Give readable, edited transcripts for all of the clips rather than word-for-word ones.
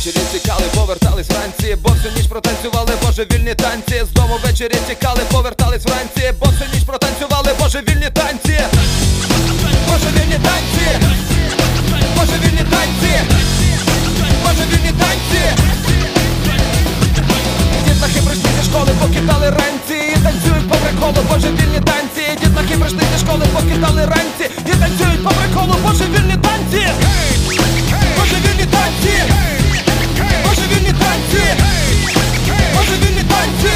ввечері тікали, повертались вранці, бо всю ніч протанцювали божевільні танці. З дому ввечері тікали, повертались вранці, бо всю ніч протанцювали божевільні танці. Божевільні танці, божевільні танці, божевільні танці. Дітлахи прийшли зі школи, покидали ранці і танцюють по приколу божевільні танці. Дітлахи прийшли зі школи, покидали ранці і танцюють по приколу божевільні танці. Божевільні танці, божевільні танці, божевільні танці.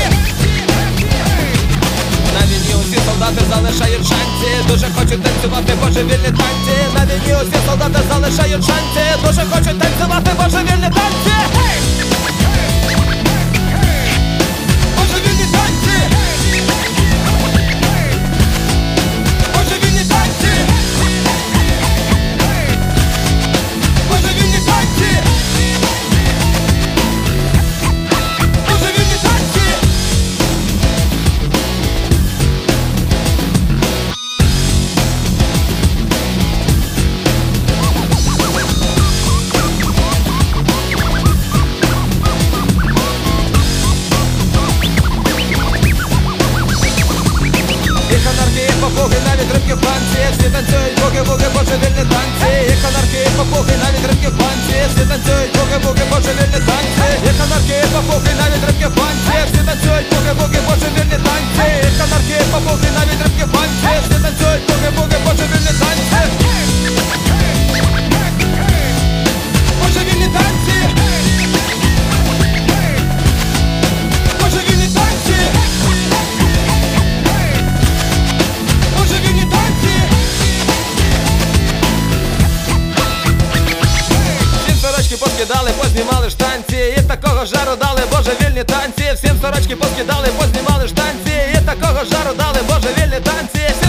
На війні усі солдати залишають шанці, дуже хочуть танцювати божевільні танці. На війні усі солдати залишають шанці, дуже хочуть танцювати божевільні танці. Божевільні танці, божевільні танці, божевільні танці, божевільні танці. Їх анархії, попуги, навіть рибки в банці, всі танцюють буги-буги, божевільні танці. Їх анархії, попуги, навіть рибки в банці, всі танцюють буги-буги, божевільні танці. Їх анархії, попуги, навіть рибки в банці, всі танцюють буги-буги, божевільні танці. Їх анархії, попуги, навіть рибки в банці, всі танцюють буги-буги, божевільні танці. Божевільні танці, божевільні танці, божевільні танці. Всім сорочки поскидали, познімали штанці, і такого жару дали божевільні танці. Всім сорочки поскидали, познімали штанці, і такого жару дали божевільні танці.